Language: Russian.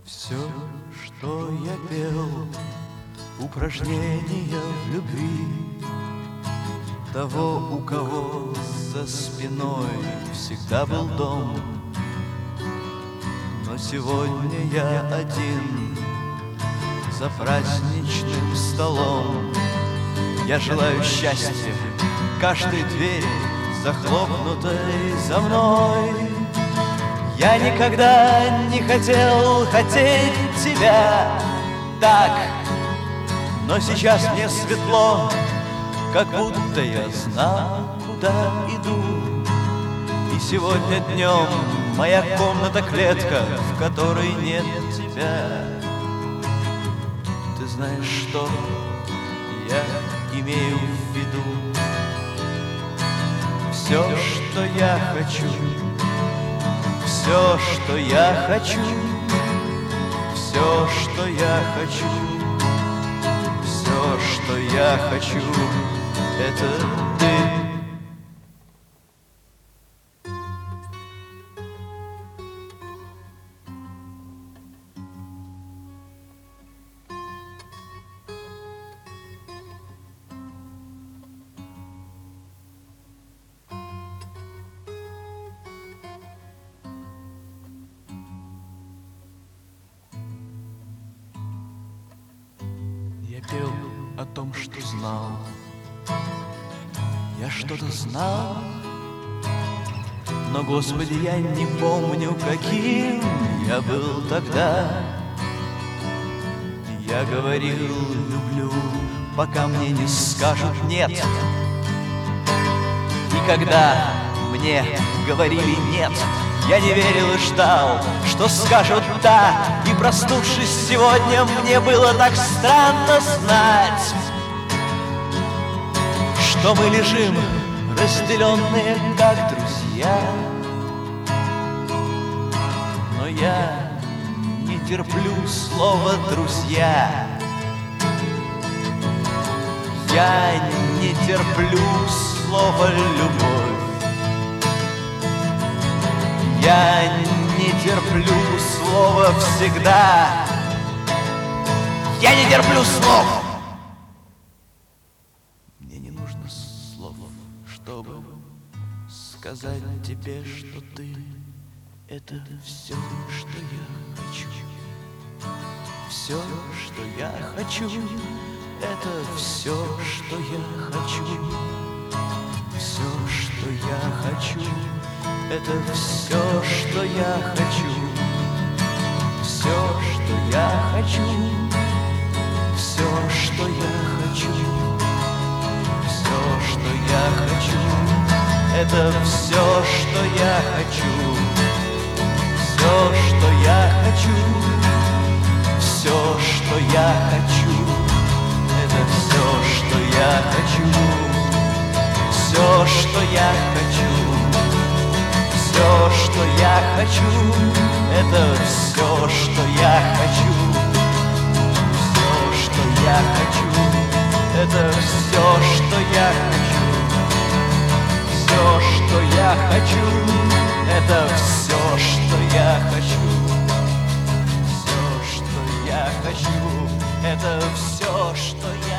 Все, что я пел, упражнения в любви того, у кого за спиной всегда был дом. Но сегодня я один за праздничным столом. Я желаю счастья каждой двери, захлопнутой за мной. Я никогда не хотел хотеть тебя так, но сейчас мне светло, как будто я знал, куда иду. И сегодня днем моя комната-клетка, в которой нет тебя. Ты знаешь, что я имею в виду? Все, что я хочу, все, что я хочу, все, что я хочу, все, что я хочу, это ты. Я пел о том, что знал. Я что-то знал, но, Господи, я не помню, каким я был тогда. Я говорил «люблю», пока мне не скажут «нет». И когда мне говорили «нет», я не верил и ждал, что скажут «да». И проснувшись сегодня, мне было так странно знать, что мы лежим, разделенные как друзья. Но я не терплю слова «друзья». Я не терплю слова «любовь». Я не терплю слова «всегда». Я не терплю слов. Мне не нужно слов, чтобы сказать тебе, что ты — это все, что я хочу. Все, что я хочу, это все, что я хочу. Все, что я хочу, это все, что я хочу. Все, что я хочу, все, что я хочу. Все, что я хочу, это все, что я хочу. Все, что я хочу, все, что я хочу, это все, что я хочу. Все, что я хочу, все, что я хочу, это все, что я хочу. Все, что я хочу, это все, что я хочу. Все, что я хочу, это все, что я хочу. Все, что я хочу, это все, что я хочу.